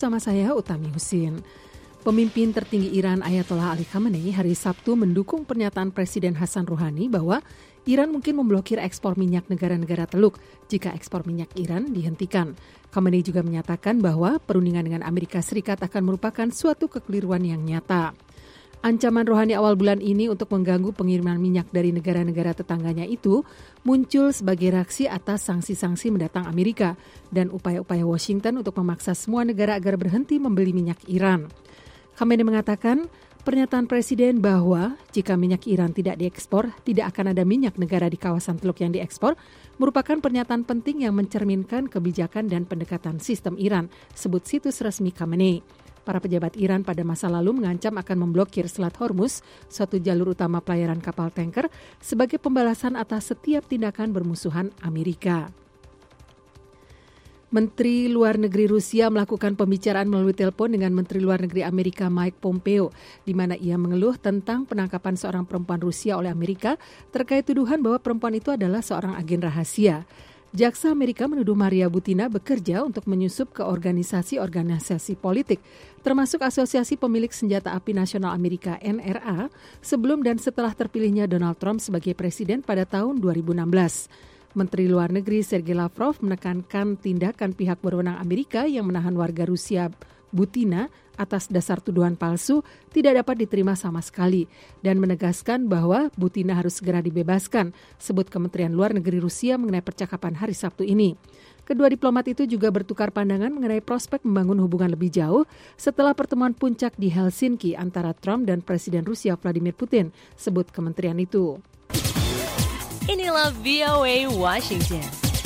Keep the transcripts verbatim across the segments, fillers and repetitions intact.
Sama saya Utami Husin. Pemimpin tertinggi Iran Ayatollah Ali Khamenei hari Sabtu mendukung pernyataan Presiden Hasan Rouhani bahwa Iran mungkin memblokir ekspor minyak negara-negara Teluk jika ekspor minyak Iran dihentikan. Khamenei juga menyatakan bahwa perundingan dengan Amerika Serikat akan merupakan suatu kekeliruan yang nyata. Ancaman Rouhani awal bulan ini untuk mengganggu pengiriman minyak dari negara-negara tetangganya itu muncul sebagai reaksi atas sanksi-sanksi mendatang Amerika dan upaya-upaya Washington untuk memaksa semua negara agar berhenti membeli minyak Iran. Khamenei mengatakan pernyataan Presiden bahwa jika minyak Iran tidak diekspor, tidak akan ada minyak negara di kawasan Teluk yang diekspor, merupakan pernyataan penting yang mencerminkan kebijakan dan pendekatan sistem Iran, sebut situs resmi Khamenei. Para pejabat Iran pada masa lalu mengancam akan memblokir Selat Hormuz, suatu jalur utama pelayaran kapal tanker, sebagai pembalasan atas setiap tindakan bermusuhan Amerika. Menteri Luar Negeri Rusia melakukan pembicaraan melalui telepon dengan Menteri Luar Negeri Amerika Mike Pompeo, di mana ia mengeluh tentang penangkapan seorang perempuan Rusia oleh Amerika terkait tuduhan bahwa perempuan itu adalah seorang agen rahasia. Jaksa Amerika menuduh Maria Butina bekerja untuk menyusup ke organisasi-organisasi politik, termasuk Asosiasi Pemilik Senjata Api Nasional Amerika N R A, sebelum dan setelah terpilihnya Donald Trump sebagai presiden pada tahun dua ribu enam belas. Menteri Luar Negeri Sergei Lavrov menekankan tindakan pihak berwenang Amerika yang menahan warga Rusia Butina atas dasar tuduhan palsu tidak dapat diterima sama sekali dan menegaskan bahwa Butina harus segera dibebaskan, sebut Kementerian Luar Negeri Rusia mengenai percakapan hari Sabtu ini. Kedua diplomat itu juga bertukar pandangan mengenai prospek membangun hubungan lebih jauh setelah pertemuan puncak di Helsinki antara Trump dan Presiden Rusia Vladimir Putin, sebut kementerian itu. Inilah V O A Washington.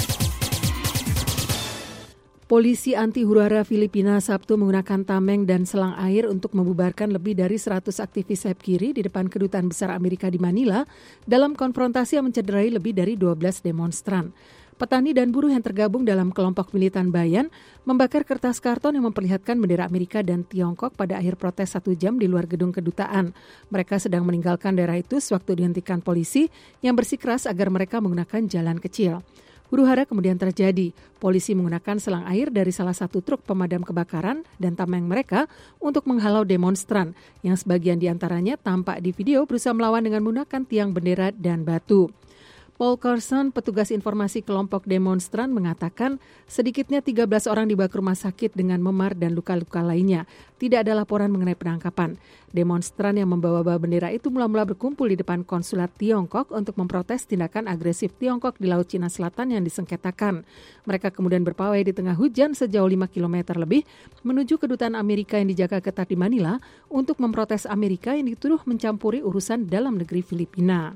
Polisi anti huru-hara Filipina Sabtu menggunakan tameng dan selang air untuk membubarkan lebih dari seratus aktivis sayap kiri di depan Kedutaan Besar Amerika di Manila dalam konfrontasi yang mencederai lebih dari dua belas demonstran. Petani dan buruh yang tergabung dalam kelompok militan Bayan membakar kertas karton yang memperlihatkan bendera Amerika dan Tiongkok pada akhir protes satu jam di luar gedung kedutaan. Mereka sedang meninggalkan daerah itu sewaktu dihentikan polisi yang bersikeras agar mereka menggunakan jalan kecil. Huru-hara kemudian terjadi. Polisi menggunakan selang air dari salah satu truk pemadam kebakaran dan tameng mereka untuk menghalau demonstran yang sebagian diantaranya tampak di video berusaha melawan dengan menggunakan tiang bendera dan batu. Paul Carson, petugas informasi kelompok demonstran, mengatakan sedikitnya tiga belas orang dibawa ke rumah sakit dengan memar dan luka-luka lainnya. Tidak ada laporan mengenai penangkapan. Demonstran yang membawa-bawa bendera itu mula-mula berkumpul di depan konsulat Tiongkok untuk memprotes tindakan agresif Tiongkok di Laut Cina Selatan yang disengketakan. Mereka kemudian berpawai di tengah hujan sejauh lima kilometer lebih menuju kedutaan Amerika yang dijaga ketat di Manila untuk memprotes Amerika yang dituduh mencampuri urusan dalam negeri Filipina.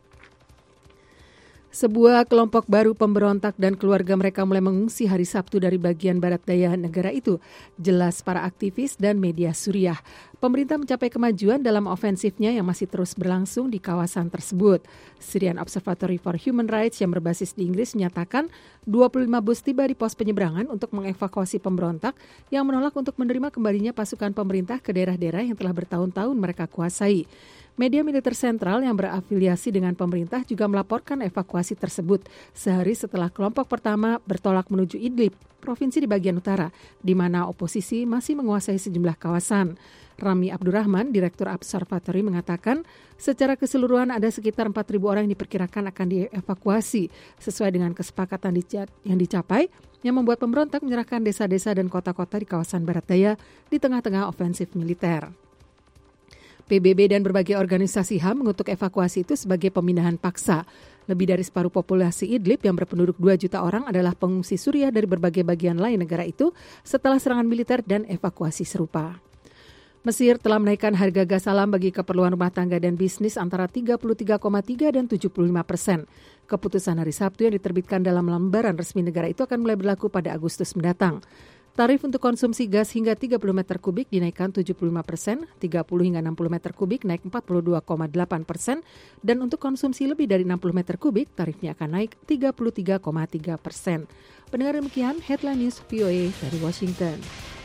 Sebuah kelompok baru pemberontak dan keluarga mereka mulai mengungsi hari Sabtu dari bagian barat daya negara itu. Jelas para aktivis dan media Suriah. Pemerintah mencapai kemajuan dalam ofensifnya yang masih terus berlangsung di kawasan tersebut. Syrian Observatory for Human Rights yang berbasis di Inggris menyatakan dua puluh lima bus tiba di pos penyeberangan untuk mengevakuasi pemberontak yang menolak untuk menerima kembalinya pasukan pemerintah ke daerah-daerah yang telah bertahun-tahun mereka kuasai. Media militer sentral yang berafiliasi dengan pemerintah juga melaporkan evakuasi tersebut sehari setelah kelompok pertama bertolak menuju Idlib, provinsi di bagian utara, di mana oposisi masih menguasai sejumlah kawasan. Rami Abdurrahman, Direktur Observatory, mengatakan secara keseluruhan ada sekitar empat ribu orang yang diperkirakan akan dievakuasi sesuai dengan kesepakatan yang dicapai yang membuat pemberontak menyerahkan desa-desa dan kota-kota di kawasan barat daya di tengah-tengah ofensif militer. P B B dan berbagai organisasi H A M mengutuk evakuasi itu sebagai pemindahan paksa. Lebih dari separuh populasi Idlib yang berpenduduk dua juta orang adalah pengungsi Suriah dari berbagai bagian lain negara itu setelah serangan militer dan evakuasi serupa. Mesir telah menaikkan harga gas alam bagi keperluan rumah tangga dan bisnis antara tiga puluh tiga koma tiga dan tujuh puluh lima persen. Keputusan hari Sabtu yang diterbitkan dalam lembaran resmi negara itu akan mulai berlaku pada Agustus mendatang. Tarif untuk konsumsi gas hingga tiga puluh meter kubik dinaikkan tujuh puluh lima persen, tiga puluh hingga enam puluh meter kubik naik empat puluh dua koma delapan persen, dan untuk konsumsi lebih dari enam puluh meter kubik tarifnya akan naik tiga puluh tiga koma tiga persen. Pendengar demikian, Headline News V O A dari Washington.